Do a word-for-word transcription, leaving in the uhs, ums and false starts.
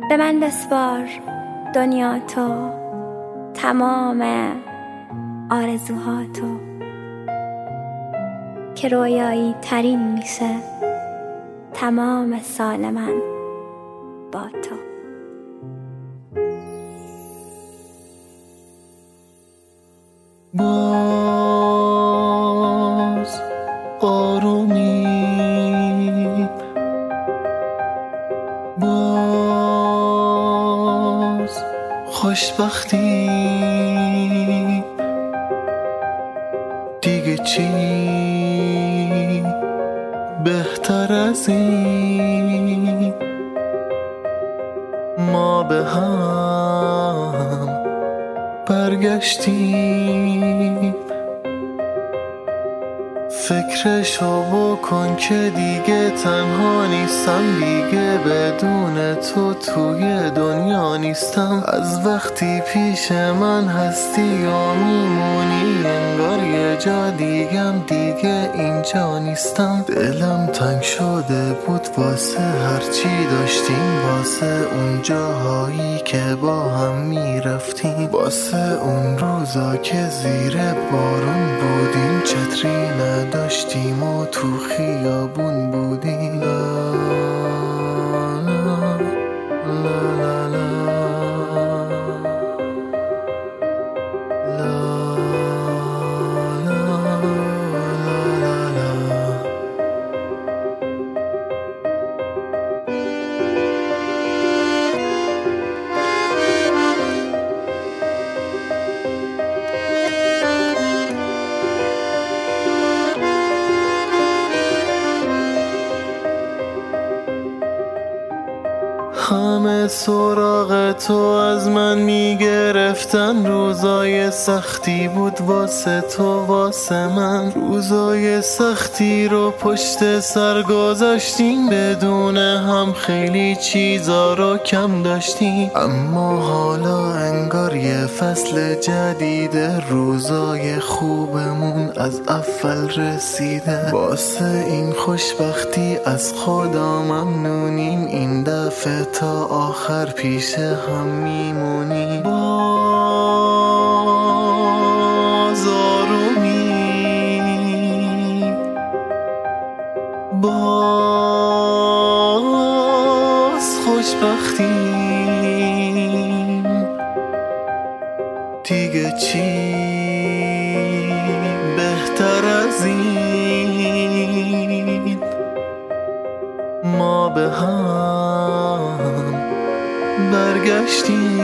به من بسپار دنیا تو، تمام آرزوهاتو، که رویایی ترین میشه تمام سال من با تو. باز آرومی، باز خوشبختی، دیگه چی بهتر از این؟ ما به هم برگشتیم. فکرشو بکن که دیگه تنها نیستم، دیگه بدون تو توی دنیا نیستم. از وقتی پیش من هستی و میمونی، انگار یه جا دیگم دیگه اینجا نیستم. دلم تنگ شده بود واسه هرچی داشتیم، واسه اون جاهایی که با هم میرفتیم، واسه اون روزا که زیر بارون بودیم، چتری نداشتیم و تو خیابون بودیم. لا لا لا لا لا لا لا لا. همه سراغ تو از من میگرفتن، روزای سختی بود واسه تو واسه من. روزای سختی رو پشت سر گذاشتیم، بدون هم خیلی چیزا رو کم داشتیم. اما حالا انگار یه فصل جدید، روزای خوبمون از اول رسیده. واسه این خوشبختی از خدا ممنونیم، این دفعه تا آخر پیش هم میمونی. باز آرومی، باز خوشبختیم، دیگه چی بهتر از این؟ ما به هم برگشتیم.